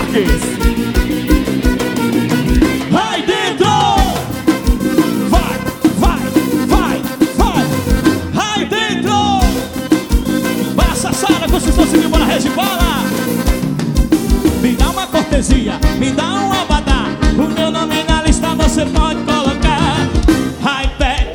Marques. Aí dentro! Vai, vai, vai, vai! Aí dentro! Vai essa sala com se fosse de bola, rede bola! Me dá uma cortesia, me dá um abadá. O meu nome na lista você pode colocar. iPad.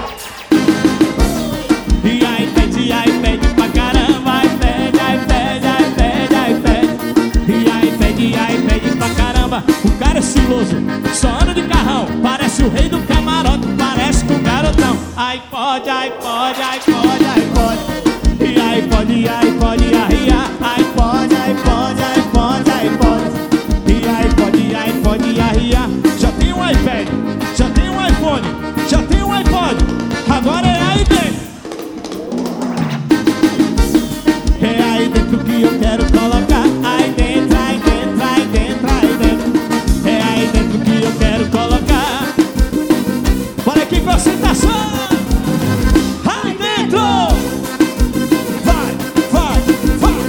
E iPad pra caramba. iPad, iPad, iPad, iPad. E iPad pra caramba. O cara é estiloso, só anda de carrão. Parece o rei do camarote, parece com o garotão. iPod, iPod, iPod, iPod. E iPod, iPod, iPod, iPod, iPod, iPod. E iPod, já tem um iPad, já tem um iPhone, já tem um iPod. Agora é aí dentro. É aí dentro que eu quero colocar. Aí dentro, aí dentro, aí dentro, aí dentro. É aí dentro que eu quero colocar. Bora aqui com a sentação. Aí dentro. Vai, vai, vai.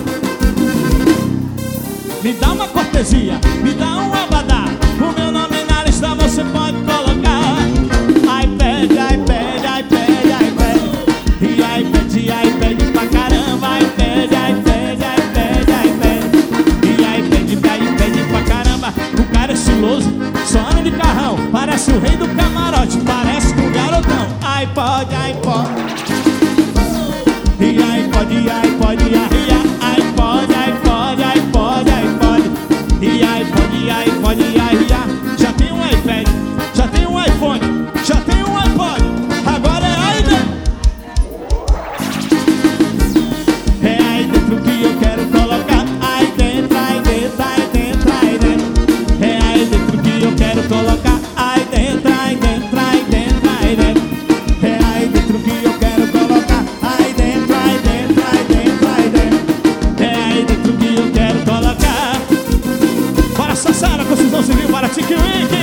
Me dá uma cortesia, me dá um abadá. O meu nome na lista você pode colocar. iPad, iPad, iPad, iPad. E iPad pra caramba. iPad, iPad, iPad, iPad. E iPad pra caramba. O cara é estiloso, só anda de carrão. Parece o rei do camarote, parece com o garotão. iPod, iPod. E iPod, iPod, iPod, iPod, iPod, iPod. E iPod, já tem um iPad, já tem um iPhone, já tem um iPod. Agora é aí dentro. É aí dentro que eu quero colocar. Aí dentro, aí dentro, aí dentro, aí dentro. É aí dentro que eu quero colocar. Aí dentro, aí dentro, aí dentro, aí dentro. É aí dentro que eu quero colocar. Aí dentro, aí dentro, aí dentro, aí dentro. É aí dentro que eu quero colocar. Bora Sassara, construção civil, para Tiki Wiki.